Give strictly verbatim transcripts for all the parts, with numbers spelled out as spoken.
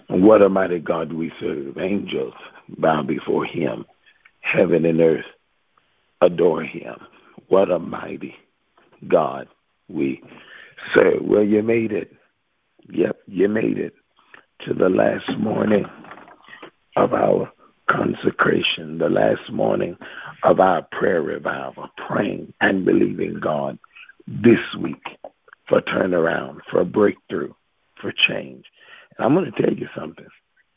What a mighty God we serve. Angels bow before him. Heaven and earth adore him. What a mighty God we serve. Well, you made it. Yep, you made it to the last morning of our consecration, the last morning of our prayer revival, praying and believing God this week for turnaround, for breakthrough, for change. And I'm going to tell you something.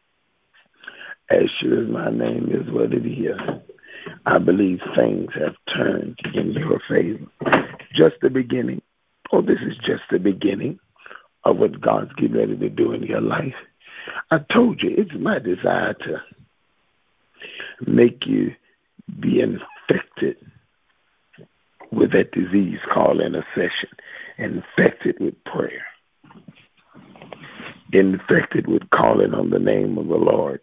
As sure as my name is what it is, I believe things have turned in your favor. Just the beginning. Oh, this is just the beginning of what God's getting ready to do in your life. I told you, it's my desire to make you be infected with that disease called intercession, infected with prayer, infected with calling on the name of the Lord.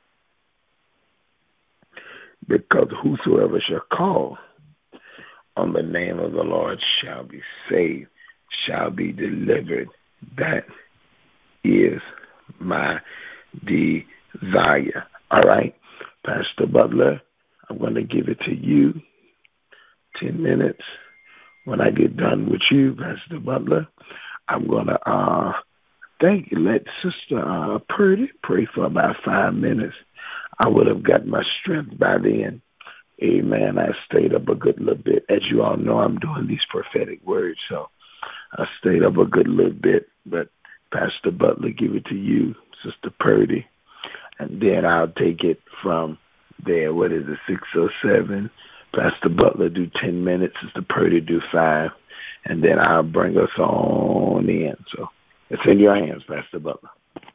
Because whosoever shall call on the name of the Lord shall be saved, shall be delivered. That is my desire. All right, Pastor Butler, I'm going to give it to you. Ten minutes. When I get done with you, Pastor Butler, I'm going to uh, thank you. Let Sister uh, Purdy pray for about five minutes. I would have got my strength by then. Amen. I stayed up a good little bit. As you all know, I'm doing these prophetic words, so I stayed up a good little bit. But Pastor Butler, give it to you, Sister Purdy, and then I'll take it from there. What is it, six oh seven? Pastor Butler do ten minutes, Sister Purdy do five, and then I'll bring us on in. So it's in your hands, Pastor Butler.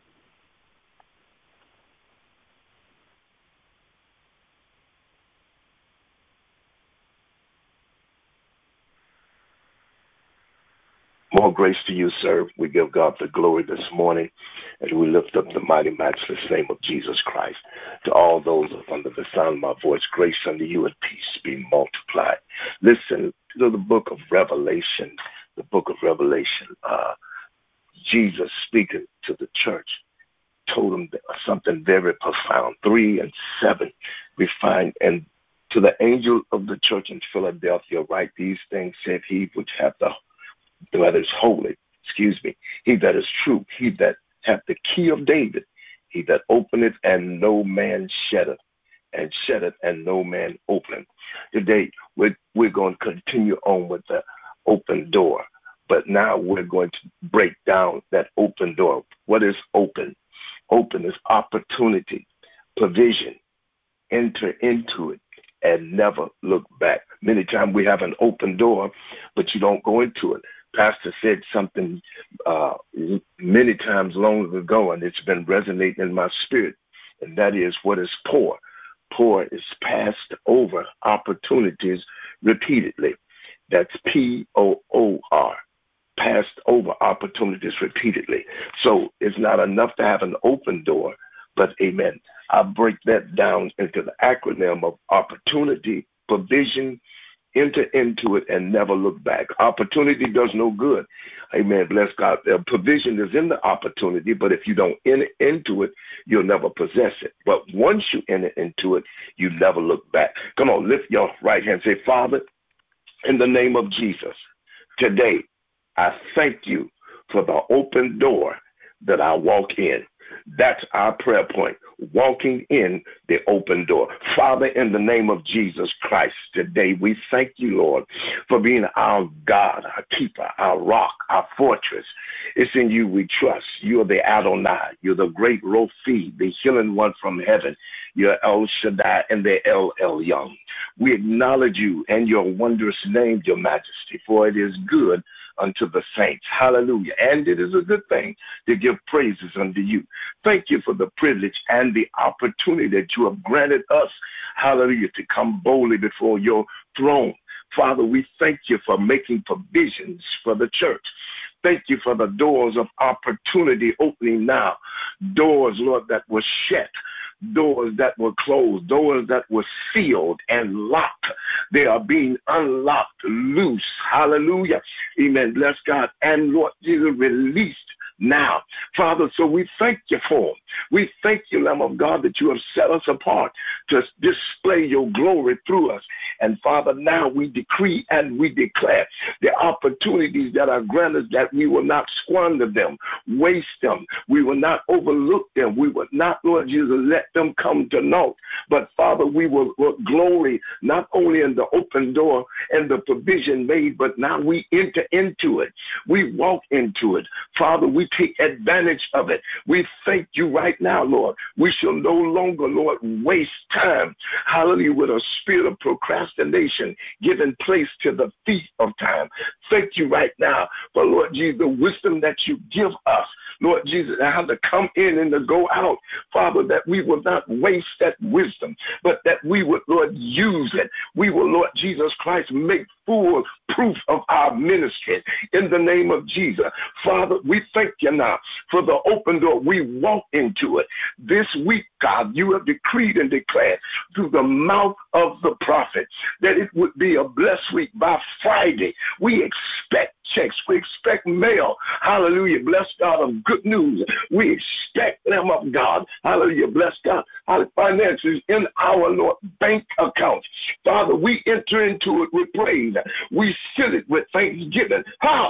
More grace to you, sir. We give God the glory this morning, and we lift up the mighty, matchless name of Jesus Christ. To all those under the sound of my voice, grace unto you and peace be multiplied. Listen to the book of Revelation, the book of Revelation. Uh, Jesus speaking to the church told them something very profound. Three and seven, we find, and to the angel of the church in Philadelphia, write these things, said he which hath the that is holy, excuse me, he that is true, he that hath the key of David, he that openeth and no man shutteth, and shutteth and no man openeth. Today, we're, we're going to continue on with the open door, but now we're going to break down that open door. What is open? Open is opportunity, provision. Enter into it and never look back. Many times we have an open door, but you don't go into it. Pastor said something uh, many times long ago, and it's been resonating in my spirit, and that is, what is poor? Poor is passed over opportunities repeatedly. That's P O O R, passed over opportunities repeatedly. So it's not enough to have an open door, but amen. I break that down into the acronym of opportunity, provision, enter into it and never look back. Opportunity does no good. Amen. Bless God. The provision is in the opportunity, but if you don't enter into it, you'll never possess it. But once you enter into it, you never look back. Come on, lift your right hand. Say, Father, in the name of Jesus, today, I thank you for the open door that I walk in. That's our prayer point, walking in the open door. Father, in the name of Jesus Christ, today we thank you, Lord, for being our God, our keeper, our rock, our fortress. It's in you we trust. You're the Adonai. You're the great Rophi, the healing one from heaven. You're El Shaddai and the El Elyon. We acknowledge you and your wondrous name, your majesty, for it is good unto the saints. Hallelujah. And it is a good thing to give praises unto you. Thank you for the privilege and the opportunity that you have granted us, hallelujah, to come boldly before your throne. Father, we thank you for making provisions for the church. Thank you for the doors of opportunity opening now. Doors, Lord, that were shut. Doors that were closed, doors that were sealed and locked. They are being unlocked, loose. Hallelujah. Amen. Bless God. And Lord Jesus, released now. Father, so we thank you for them. We thank you, Lamb of God, that you have set us apart to display your glory through us. And Father, now we decree and we declare the opportunities that are granted, that we will not squander them, waste them. We will not overlook them. We will not, Lord Jesus, let them come to naught. But Father, we will, will glory not only in the open door and the provision made, but now we enter into it. We walk into it. Father, we take advantage of it. We thank you right now, Lord. We shall no longer, Lord, waste time, hallelujah, with a spirit of procrastination giving place to the thief of time. Thank you right now for, Lord Jesus, the wisdom that you give us, Lord Jesus, how to come in and to go out. Father, that we will not waste that wisdom, but that we would, Lord, use it. We will, Lord Jesus Christ, make full proof of our ministry in the name of Jesus. Father, we thank you now for the open door. We walk into it. This week, God, you have decreed and declared through the mouth of the prophet that it would be a blessed week. By Friday, we expect checks. We expect mail. Hallelujah. Bless God of good news. We expect them of God. Hallelujah. Bless God. Hallelujah. Finances in our Lord bank accounts. Father, we enter into it with praise. We seal it with thanksgiving. Ha!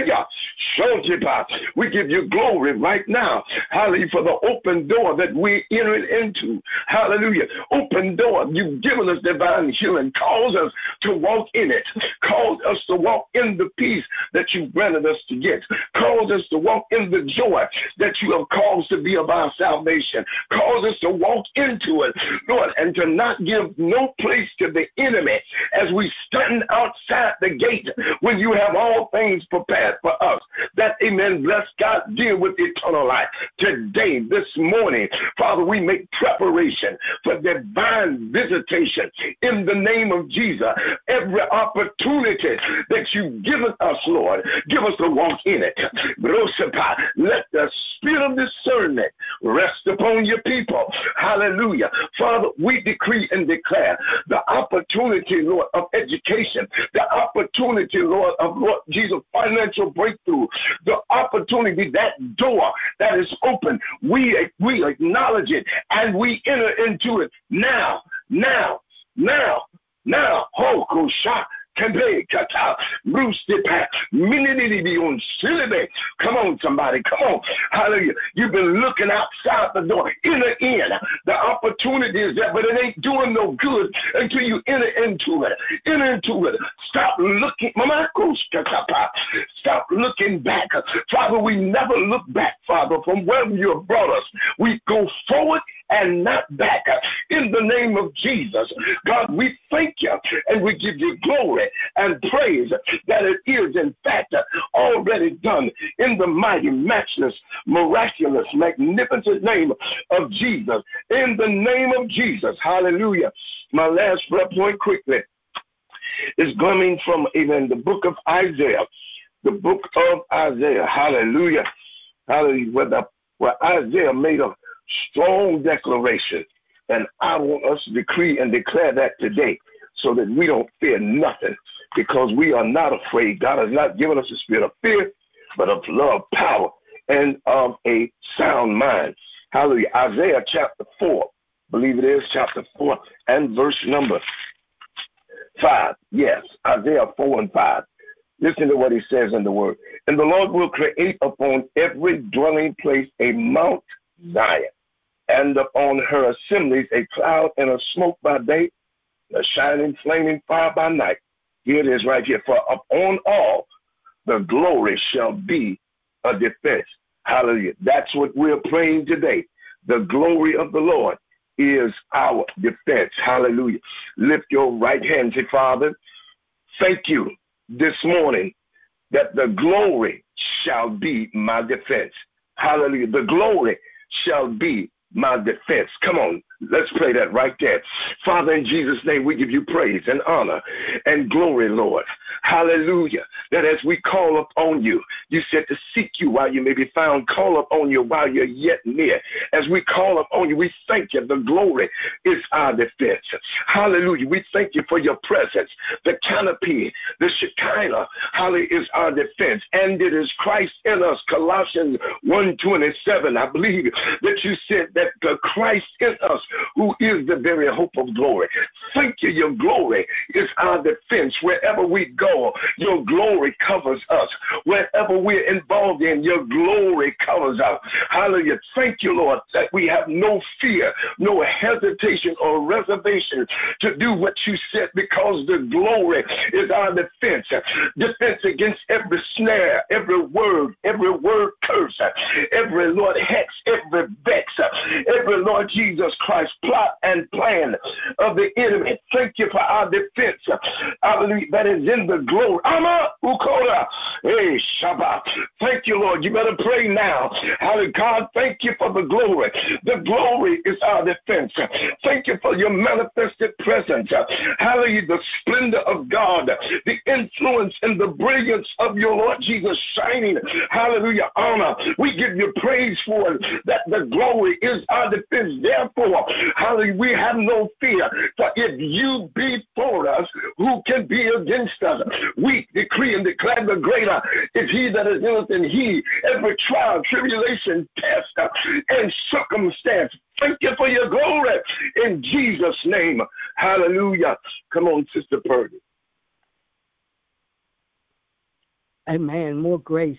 We give you glory right now. Hallelujah. For the open door that we entered into. Hallelujah. Open door. You've given us divine healing. Cause us to walk in it. Cause us to walk in the peace that you granted us to get. Cause us to walk in the joy that you have caused to be of our salvation. Cause us to walk into it, Lord, and to not give no place to the enemy as we stand outside the gate when you have all things prepared for us. That, amen, bless God, deal with eternal life. Today, this morning, Father, we make preparation for divine visitation in the name of Jesus. Every opportunity that you've given us, Lord, give us to walk in it. Let the spirit of discernment rest upon your people. Hallelujah. Father, we decree and declare the opportunity, Lord, of education, the opportunity, Lord, of Lord Jesus, financial breakthrough, the opportunity, that door that is open. We, we acknowledge it and we enter into it now, now, now, now. Ho, shot. Come on, somebody. Come on. Hallelujah. You've been looking outside the door. Enter in. The opportunity is there, but it ain't doing no good until you enter into it. Enter into it. Stop looking. Stop looking back. Father, we never look back, Father, from where you have brought us. We go forward and not back. In the name of Jesus, God, we thank you and we give you glory and praise that it is, in fact, already done in the mighty, matchless, miraculous, magnificent name of Jesus. In the name of Jesus, hallelujah. My last prayer point quickly is coming from even the book of Isaiah, the book of Isaiah, hallelujah, hallelujah, where, the, where Isaiah made a strong declaration, and I want us to decree and declare that today so that we don't fear nothing, because we are not afraid. God has not given us a spirit of fear, but of love, power, and of a sound mind. Hallelujah. Isaiah chapter four, believe it is chapter four and verse number five. Yes, Isaiah four and five. Listen to what he says in the word. And the Lord will create upon every dwelling place a Mount Zion, and upon her assemblies a cloud and a smoke by day, a shining flaming fire by night. Here it is right here. For upon all the glory shall be a defense. Hallelujah. That's what we're praying today. The glory of the Lord is our defense. Hallelujah. Lift your right hand, say, Father, thank you this morning that the glory shall be my defense. Hallelujah. The glory shall be my defense. Come on, let's pray that right there. Father, in Jesus' name, we give you praise and honor and glory, Lord. Hallelujah. That as we call upon you, You said to seek you while you may be found, call upon you while you're yet near. As we call upon you, we thank you. The glory is our defense. Hallelujah. We thank you for your presence. The canopy, the Shekinah, hallelujah, is our defense. And it is Christ in us. Colossians one twenty-seven. I believe that you said that the Christ in us, who is the very hope of glory. Thank you. Your glory is our defense. Wherever we go, your glory covers us. Wherever we're involved in, your glory covers us. Hallelujah. Thank you, Lord, that we have no fear, no hesitation or reservation to do what you said, because the glory is our defense. Defense against every snare, every word, every word curse, every, Lord, hex, every vex, every, Lord Jesus Christ, plot and plan of the enemy. Thank you for our defense. Hallelujah. That is in the glory. Ama Ukoda. Hey, Shabbat. Thank you, Lord. You better pray now. Hallelujah. God, thank you for the glory. The glory is our defense. Thank you for your manifested presence. Hallelujah. The splendor of God, the influence and the brilliance of your Lord Jesus shining. Hallelujah. Honor. We give you praise for it, that the glory is our defense. Therefore, hallelujah, we have no fear. For if you be for us, who can be against us? We decree and declare the greater is he that is in us than he. Every trial, tribulation, test, and circumstance. Thank you for your glory in Jesus' name. Hallelujah. Come on, Sister Purdy. Amen. More grace.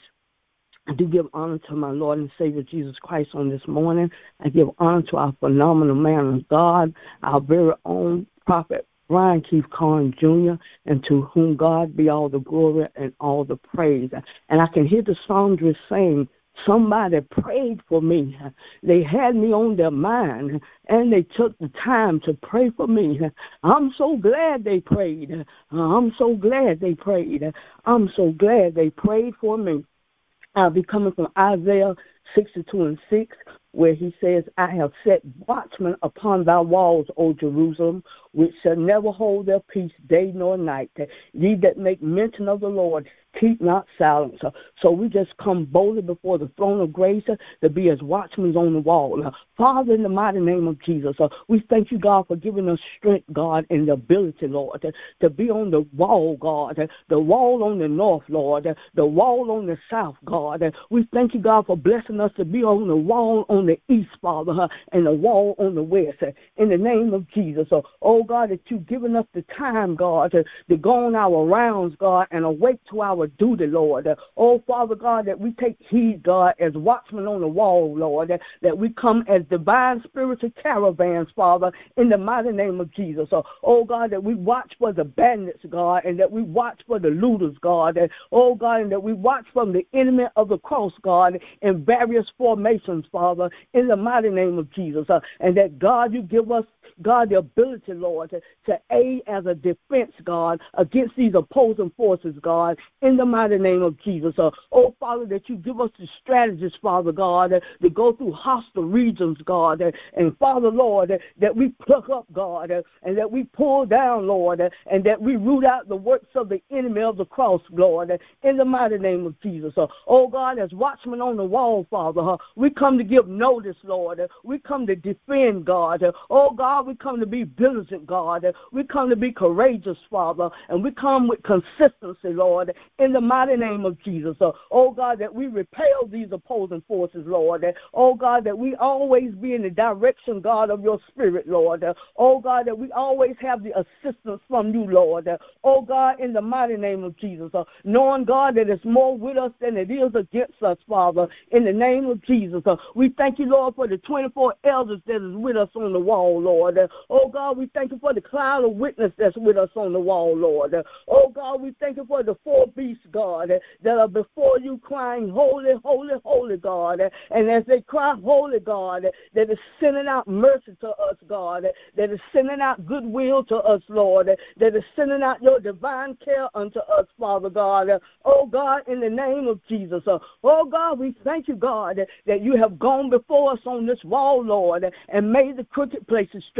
I do give honor to my Lord and Savior Jesus Christ on this morning. I give honor to our phenomenal man of God, our very own prophet, Brian Keith Carn Junior, and to whom God be all the glory and all the praise. And I can hear the songstress saying, somebody prayed for me. They had me on their mind, and they took the time to pray for me. I'm so glad they prayed. I'm so glad they prayed. I'm so glad they prayed for me. I'll be coming from Isaiah sixty-two and six, where he says, I have set watchmen upon thy walls, O Jerusalem, which shall never hold their peace day nor night. Ye that make mention of the Lord, keep not silence. So we just come boldly before the throne of grace to be as watchmen on the wall. Father, in the mighty name of Jesus, we thank you, God, for giving us strength, God, and the ability, Lord, to, to be on the wall, God, the wall on the north, Lord, the wall on the south, God. We thank you, God, for blessing us to be on the wall on the east, Father, and the wall on the west. In the name of Jesus, oh God, that you've given us the time, God, to, to go on our rounds, God, and awake to our duty, Lord. Oh, Father God, that we take heed, God, as watchmen on the wall, Lord, that, that we come as divine spiritual caravans, Father, in the mighty name of Jesus. Oh, oh God, that we watch for the bandits, God, and that we watch for the looters, God, and, oh God, and that we watch from the enemy of the cross, God, in various formations, Father, in the mighty name of Jesus. Uh, and that, God, you give us, God, the ability, Lord, to, to aid as a defense, God, against these opposing forces, God, in the mighty name of Jesus. Uh, oh, Father, that you give us the strategies, Father God, uh, to go through hostile regions, God, uh, and Father, Lord, uh, that we pluck up, God, uh, and that we pull down, Lord, uh, and that we root out the works of the enemy of the cross, Lord, uh, in the mighty name of Jesus. Uh, oh, God, as watchmen on the wall, Father, uh, we come to give notice, Lord. Uh, we come to defend, God. Uh, oh, God, we come to be diligent, God. Uh, we come to be courageous, Father, and we come with consistency, Lord, in the mighty name of Jesus. Uh, oh, God, that we repel these opposing forces, Lord. Uh, oh, God, that we always be in the direction, God, of your spirit, Lord. Uh, oh, God, that we always have the assistance from you, Lord. Uh, oh, God, in the mighty name of Jesus. Uh, knowing, God, that it's more with us than it is against us, Father, in the name of Jesus. Uh, we thank you, Lord, for the twenty-four elders that is with us on the wall, Lord. Uh, oh, God, we thank you for the cloud of witness that's with us on the wall, Lord. Uh, oh, God, we thank you for the four beasts, God, uh, that are before you crying, holy, holy, holy, God. Uh, and as they cry, holy, God, uh, that is sending out mercy to us, God, uh, that is sending out goodwill to us, Lord, uh, that is sending out your divine care unto us, Father God. Uh, oh, God, in the name of Jesus. Uh, oh, God, we thank you, God, uh, that you have gone before us on this wall, Lord, uh, and made the crooked places straight.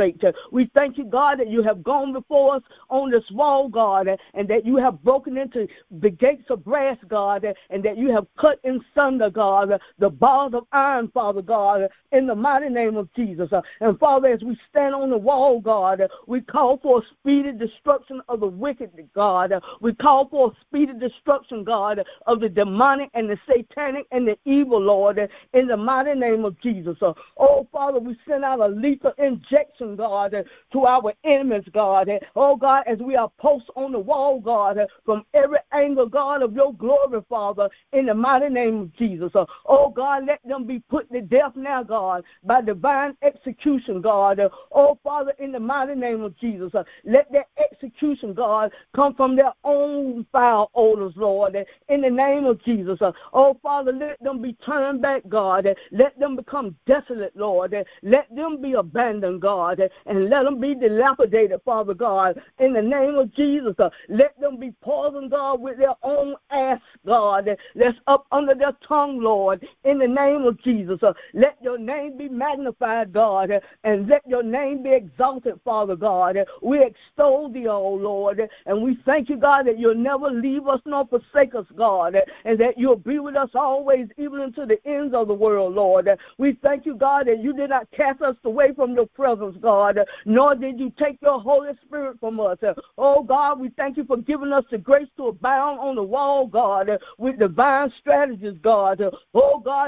straight. We thank you, God, that you have gone before us on this wall, God, and that you have broken into the gates of brass, God, and that you have cut in sunder, God, the bars of iron, Father God, in the mighty name of Jesus. And Father, as we stand on the wall, God, we call for a speedy destruction of the wicked, God. We call for a speedy destruction, God, of the demonic and the satanic and the evil, Lord, in the mighty name of Jesus. Oh, Father, we send out a lethal injection, God, to our enemies, God. Oh, God, as we are posted on the wall, God, from every angle, God, of your glory, Father, in the mighty name of Jesus. Oh, God, let them be put to death now, God, by divine execution, God. Oh, Father, in the mighty name of Jesus, let that execution, God, come from their own foul odors, Lord, in the name of Jesus. Oh, Father, let them be turned back, God. Let them become desolate, Lord. Let them be abandoned, God, and let them be dilapidated, Father God, in the name of Jesus. Let them be poisoned, God, with their own ass, God, that's up under their tongue, Lord, in the name of Jesus. Let your name be magnified, God, and let your name be exalted, Father God. We extol thee, O Lord, and we thank you, God, that you'll never leave us nor forsake us, God, and that you'll be with us always, even into the ends of the world, Lord. We thank you, God, that you did not cast us away from your presence, God, nor did you take your Holy Spirit from us. Oh, God, we thank you for giving us the grace to abound on the wall, God, with divine strategies, God. Oh, God,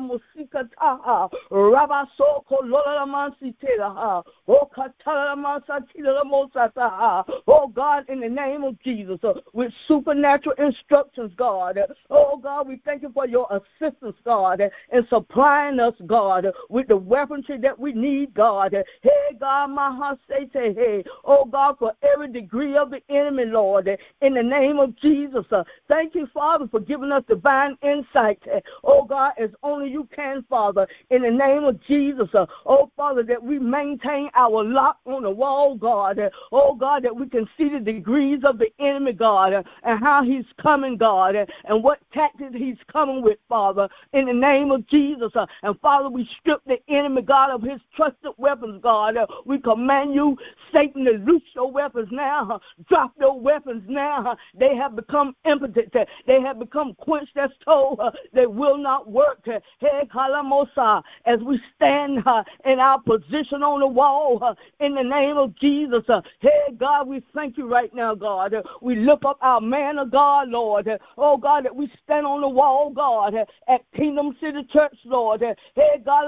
oh, God, in the name of Jesus, with supernatural instructions, God. Oh, God, we thank you for your assistance, God, in supplying us, God, with the weaponry that we need, God. Hey, God, my heart say, hey, oh, God, for every degree of the enemy, Lord, in the name of Jesus. Thank you, Father, for giving us divine insight, oh, God, as only you can, Father, in the name of Jesus. Oh, Father, that we maintain our lock on the wall, God. Oh, God, that we can see the degrees of the enemy, God, and how he's coming, God, and what tactics he's coming with, Father, in the name of Jesus. And, Father, we strip the enemy, God, of his trusted weapons, God. We command you, Satan, to loose your weapons now. Drop your weapons now. They have become impotent. They have become quenched. That's told they will not work. Hey, Kalamosa, as we stand in our position on the wall, in the name of Jesus. Hey, God, we thank you right now, God. We lift up our man of God, Lord. Oh, God, that we stand on the wall, God, at Kingdom City Church, Lord. Hey, God,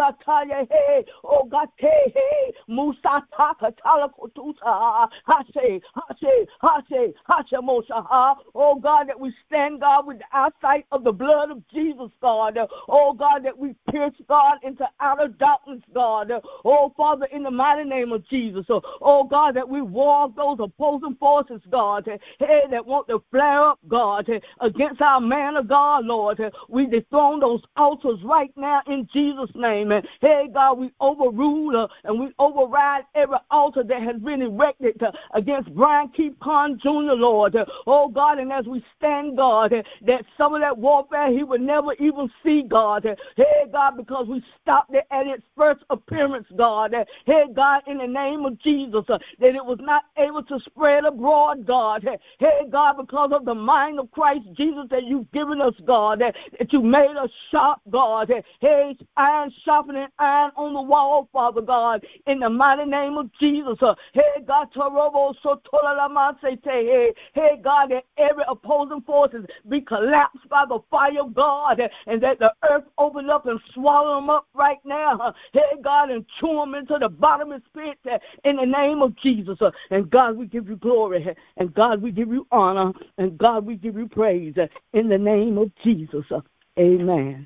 hey, oh, God, hey, hey, Musa Taka Talakotusa, Hashe, Hashe, Hashe, Hashe Mosha. Oh, God, that we stand, God, with the eyesight of the blood of Jesus, God. Oh, God, that we pierce, God, into outer darkness, God. Oh, Father, in the mighty name of Jesus. Oh, God, that we war off those opposing forces, God, hey, that want to flare up, God, against our man of God, Lord. We dethrone those altars right now in Jesus' name. Hey, God, we overrule uh, and we override every altar that has been erected uh, against Brian Keith Kahn Junior, Lord. Oh, God, and as we stand, God, that some of that warfare he would never even see, God. Hey, God, because we stopped it at its first appearance, God. Hey, God, in the name of Jesus, uh, that it was not able to spread abroad, God. Hey, God, because of the mind of Christ Jesus that you've given us, God, that you made us sharp, God. Hey, iron sharpening iron on the wall, Father God, in the mighty name of Jesus. Hey, God, hey, hey, God, that every opposing forces be collapsed by the fire of God, and that the earth open up and swallow them up right now. Hey, God, and chew them into the bottomless pit in the name of Jesus. And God, we give you glory, and God, we give you honor, and God, we give you praise in the name of Jesus. Amen.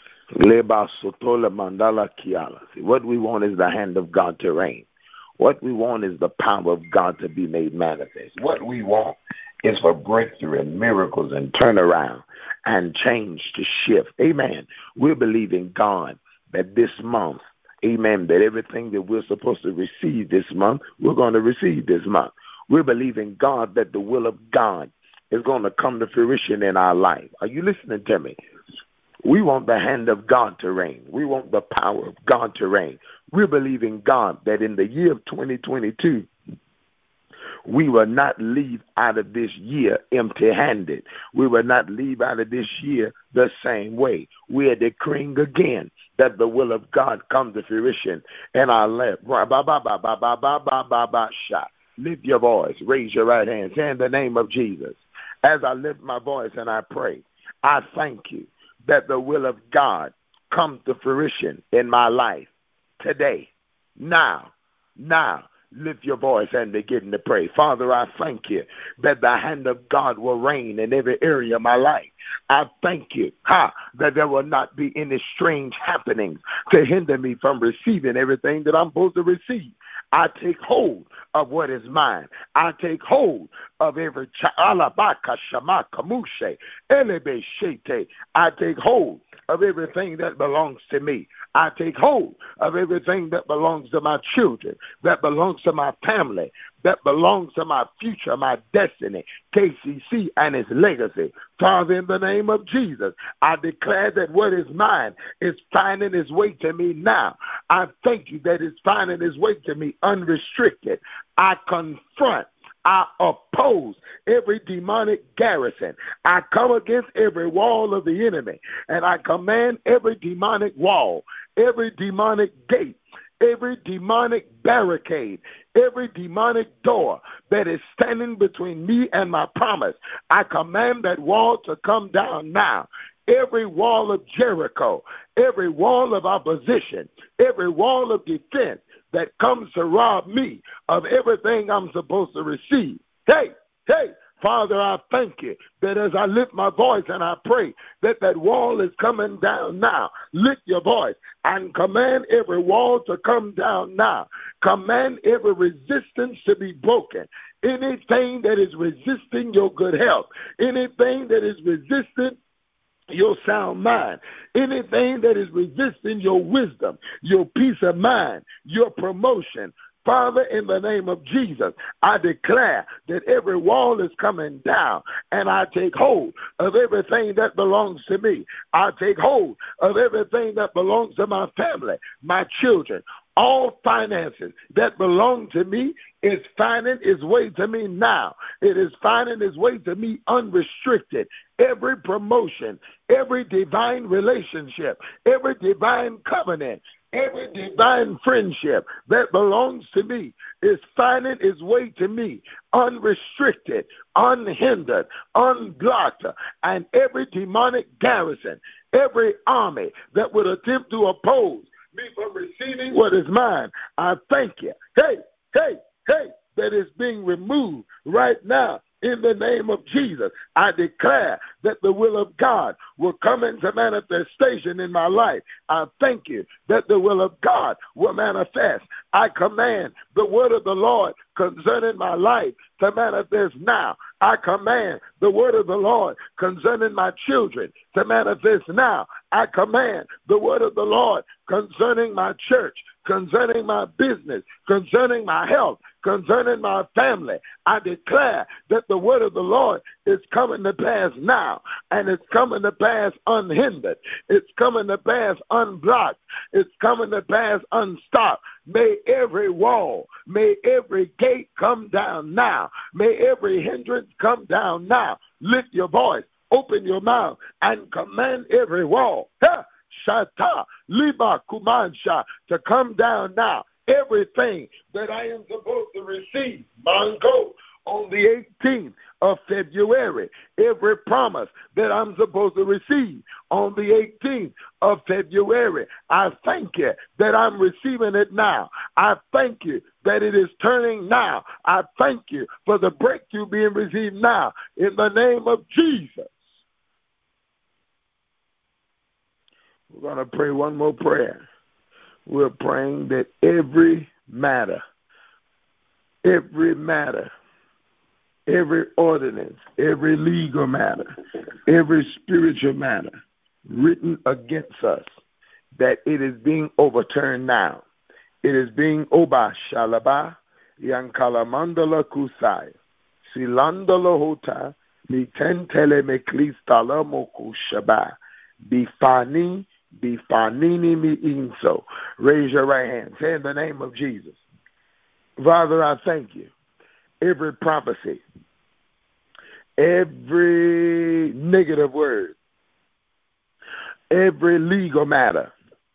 What we want is the hand of God to reign. What we want is the power of God to be made manifest. What we want is for breakthrough and miracles and turnaround and change to shift. Amen. We're believing God that this month, amen, that everything that we're supposed to receive this month, we're going to receive this month. We're believing God that the will of God is going to come to fruition in our life. Are you listening to me? We want the hand of God to reign. We want the power of God to reign. We believe in God that in the year of twenty twenty-two, we will not leave out of this year empty-handed. We will not leave out of this year the same way. We are decreeing again that the will of God come to fruition in our life. Lift your voice. Raise your right hand. Say in the name of Jesus. As I lift my voice and I pray, I thank you that the will of God come to fruition in my life today, now, now. Lift your voice and begin to pray. Father, I thank you that the hand of God will reign in every area of my life. I thank you, ha, that there will not be any strange happenings to hinder me from receiving everything that I'm supposed to receive. I take hold of what is mine. I take hold of every child. I take hold of everything that belongs to me. I take hold of everything that belongs to my children, that belongs to my family, that belongs to my future, my destiny, K C C and its legacy. Father, in the name of Jesus, I declare that what is mine is finding its way to me now. I thank you that it's finding its way to me unrestricted. I confront, I oppose every demonic garrison. I come against every wall of the enemy, and I command every demonic wall, every demonic gate, every demonic barricade, every demonic door that is standing between me and my promise. I command that wall to come down now. Every wall of Jericho, every wall of opposition, every wall of defense that comes to rob me of everything I'm supposed to receive. Hey, hey, Father, I thank you that as I lift my voice and I pray that that wall is coming down now. Lift your voice and command every wall to come down now. Command every resistance to be broken. Anything that is resisting your good health, anything that is resisting your sound mind, anything that is resisting your wisdom, your peace of mind, your promotion, Father, in the name of Jesus, I declare that every wall is coming down, and I take hold of everything that belongs to me. I take hold of everything that belongs to my family, my children. All finances that belong to me is finding its way to me now. It is finding its way to me unrestricted. Every promotion, every divine relationship, every divine covenant, every divine friendship that belongs to me is finding its way to me unrestricted, unhindered, unblocked. And every demonic garrison, every army that would attempt to oppose me from receiving what is mine, I thank you. Hey, hey, hey, that is being removed right now. In the name of Jesus, I declare that the will of God will come into manifestation in my life. I thank you that the will of God will manifest. I command the word of the Lord concerning my life to manifest now. I command the word of the Lord concerning my children to manifest now. I command the word of the Lord concerning my church, concerning my business, concerning my health, concerning my family. I declare that the word of the Lord is coming to pass now, and it's coming to pass unhindered. It's coming to pass unblocked. It's coming to pass unstopped. May every wall, may every gate come down now. May every hindrance come down now. Lift your voice, open your mouth, and command every wall, ha, shata, liba, kumansha, to come down now. Everything that I am supposed to receive, mango, on the eighteenth of February, every promise that I'm supposed to receive on the eighteenth of February, I thank you that I'm receiving it now. I thank you that it is turning now. I thank you for the breakthrough being received now in the name of Jesus. We're going to pray one more prayer. We're praying that every matter, every matter, every ordinance, every legal matter, every spiritual matter written against us, that it is being overturned now. It is being oba shalaba yankalamandala kusai silandala hota mitentele meklistala moku shaba Bifani, bifanini mi inso. Raise your right hand. Say in the name of Jesus. Father, I thank you. Every prophecy, every negative word, every legal matter,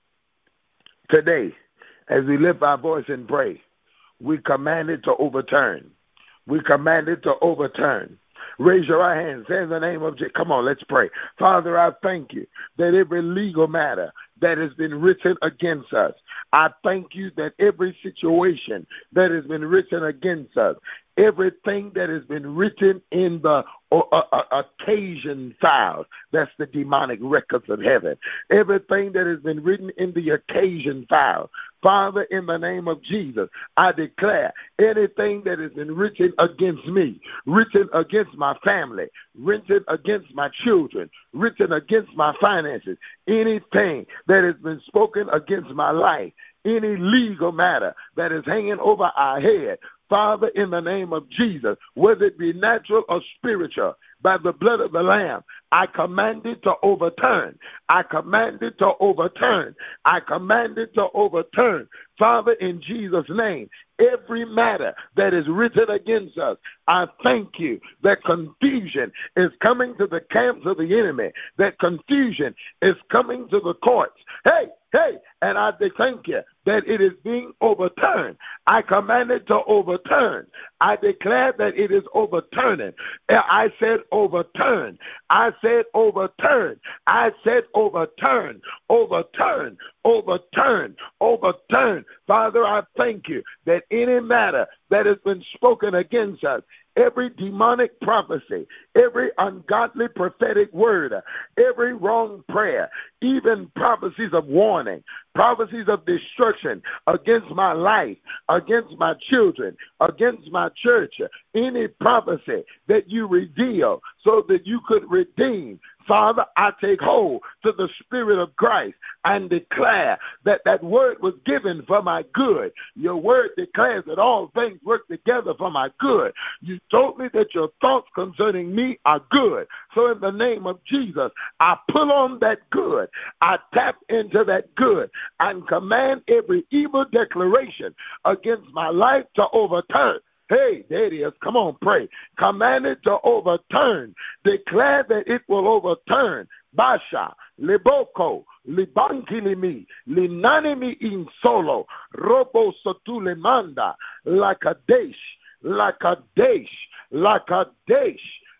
today, as we lift our voice and pray, we command it to overturn. We command it to overturn. Raise your right hand. Say in the name of Jesus. Come on, let's pray. Father, I thank you that every legal matter that has been written against us, I thank you that every situation that has been written against us, everything that has been written in the uh, uh, occasion files, that's the demonic records of heaven, everything that has been written in the occasion file, Father, in the name of Jesus, I declare anything that has been written against me, written against my family, written against my children, written against my finances, anything that has been spoken against my life, any legal matter that is hanging over our head, Father, in the name of Jesus, whether it be natural or spiritual, by the blood of the Lamb, I command it to overturn. I command it to overturn. I command it to overturn. Father, in Jesus' name, every matter that is written against us, I thank you that confusion is coming to the camps of the enemy, that confusion is coming to the courts. Hey, hey, and I thank you that it is being overturned. I command it to overturn. I declare that it is overturning. I said overturn. I said overturn. I said overturn. Overturn. Overturn. Overturn. Father, I thank you that any matter that has been spoken against us, every demonic prophecy, every ungodly prophetic word, every wrong prayer, even prophecies of warning, prophecies of destruction against my life, against my children, against my church, any prophecy that you reveal so that you could redeem. Father, I take hold to the Spirit of Christ and declare that that word was given for my good. Your word declares that all things work together for my good. You told me that your thoughts concerning me are good. So in the name of Jesus, I pull on that good. I tap into that good and command every evil declaration against my life to overturn. Hey, there it is. Come on, pray. Command it to overturn. Declare that it will overturn. Basha, Liboko, Libankilimi, Linanimi in solo, Robo Sotulemanda, Lakadesh, Lakadesh, Lakadesh,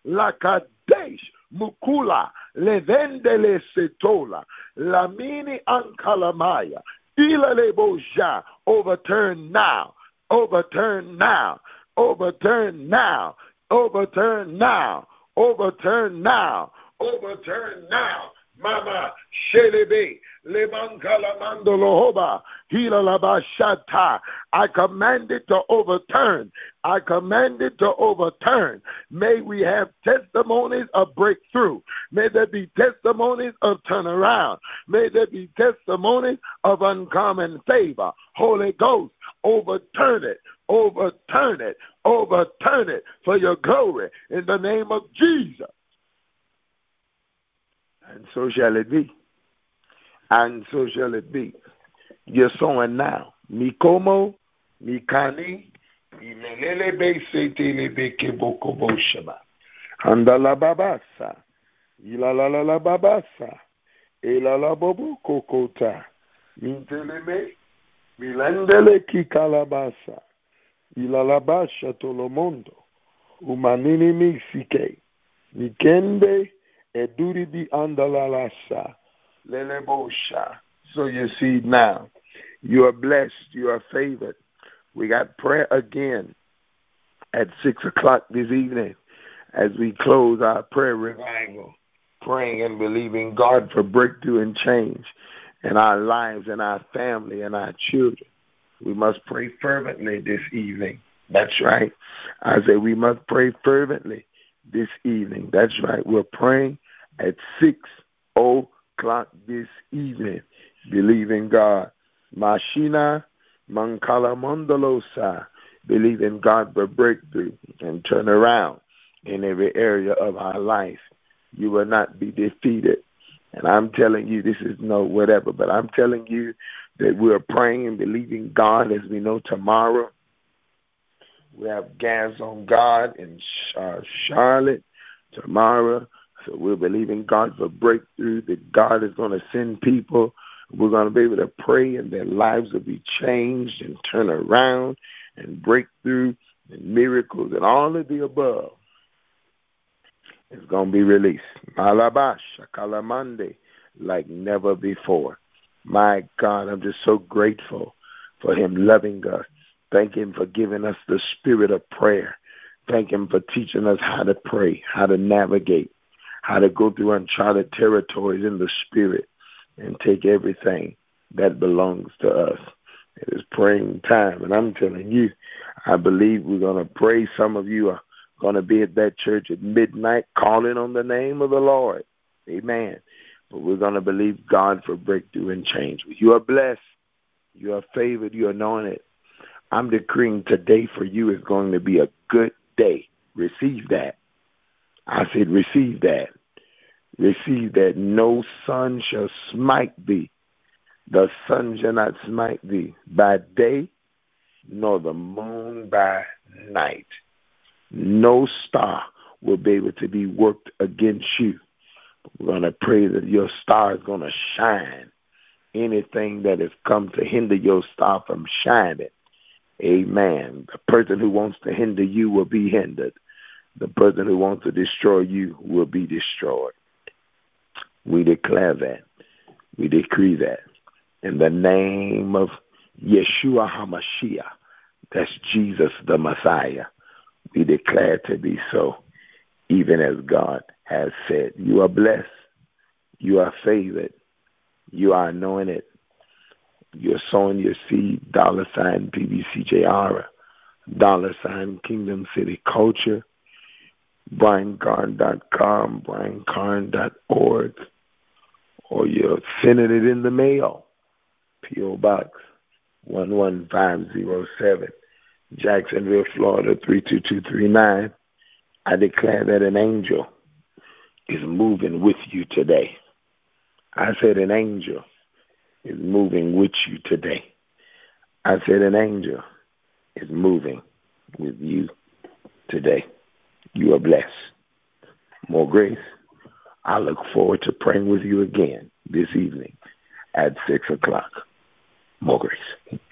Lakadesh, Mukula, Levendele Setola, Lamini Ankalamaya, Ilaleboja, overturn now. Overturn now, overturn now, overturn now, overturn now, overturn now. Mama, Shelebe, Lebankalamando Lohoba, Hilalabashata. I command it to overturn. I command it to overturn. May we have testimonies of breakthrough. May there be testimonies of turnaround. May there be testimonies of uncommon favor. Holy Ghost, overturn it, overturn it, overturn it for your glory in the name of Jesus. And so shall it be. And so shall it be. You're sowing now. Mikomo, Mikani, Imelelebe Setelebe Kebokobo Shaba. Handala Babasa. Ilalala Babasa. Elala Bobo Kokota. Minteleme. Milendele Kikalabasa. Ilalabasha Tolomondo. Umanini Misike. Nikende. Eduridi andalalasa, lelebosha. So you see now, you are blessed, you are favored. We got prayer again at six o'clock this evening as we close our prayer revival, praying and believing God for breakthrough and change in our lives and our family and our children. We must pray fervently this evening. That's right. I say we must pray fervently this evening. That's right. We're praying at six o'clock this evening, believing God. Mashina Mankala Mondolosa, believing God for breakthrough and turn around in every area of our life. You will not be defeated. And I'm telling you, this is no whatever, but I'm telling you that we're praying and believing God. As we know, tomorrow we have Gas on God in uh, Charlotte tomorrow. So we're believing God for breakthrough, that God is going to send people. We're going to be able to pray and their lives will be changed and turn around and breakthrough and miracles and all of the above. It's going to be released. Malabash, Akalamande, like never before. My God, I'm just so grateful for him loving us. Thank him for giving us the spirit of prayer. Thank him for teaching us how to pray, how to navigate, how to go through uncharted territories in the spirit and take everything that belongs to us. It is praying time, and I'm telling you, I believe we're going to pray. Some of you are going to be at that church at midnight calling on the name of the Lord. Amen. But we're going to believe God for breakthrough and change. You are blessed. You are favored. You are anointed. I'm decreeing today for you is going to be a good day. Receive that. I said receive that. Receive that. No sun shall smite thee. The sun shall not smite thee by day, nor the moon by night. No star will be able to be worked against you. We're going to pray that your star is going to shine. Anything that has come to hinder your star from shining, amen. The person who wants to hinder you will be hindered. The person who wants to destroy you will be destroyed. We declare that. We decree that. In the name of Yeshua HaMashiach, that's Jesus the Messiah, we declare to be so, even as God has said. You are blessed. You are favored. You are anointed. You're sowing your seed, dollar sign P B C J R, dollar sign Kingdom City Culture, brian carn dot com, brian carn dot org, or you're sending it in the mail, P O Box one one five zero seven, Jacksonville, Florida three two two three nine. I declare that an angel is moving with you today. I said an angel is moving with you today. I said an angel is moving with you today. You are blessed. More grace. I look forward to praying with you again this evening at six o'clock. More grace.